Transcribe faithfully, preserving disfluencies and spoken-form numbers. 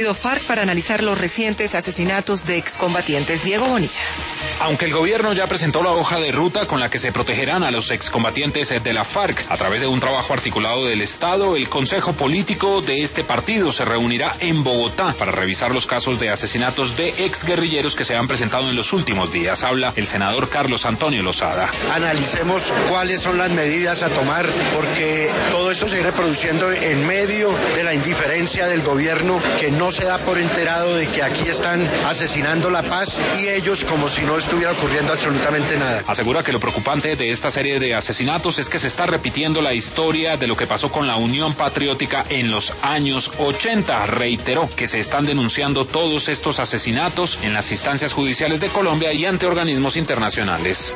FARC para analizar los recientes asesinatos de excombatientes. Diego Bonilla. Aunque el gobierno ya presentó la hoja de ruta con la que se protegerán a los excombatientes de la FARC a través de un trabajo articulado del Estado, el Consejo Político de este partido se reunirá en Bogotá para revisar los casos de asesinatos de exguerrilleros que se han presentado en los últimos días. Habla el senador Carlos Antonio Lozada. Analicemos cuáles son las medidas a tomar, porque todo esto se viene produciendo en medio de la indiferencia del gobierno, que no se da por enterado de que aquí están asesinando la paz y ellos como si no estuviera ocurriendo absolutamente nada. Asegura que lo preocupante de esta serie de asesinatos es que se está repitiendo la historia de lo que pasó con la Unión Patriótica en los años ochenta. Reiteró que se están denunciando todos estos asesinatos en las instancias judiciales de Colombia y ante organismos internacionales.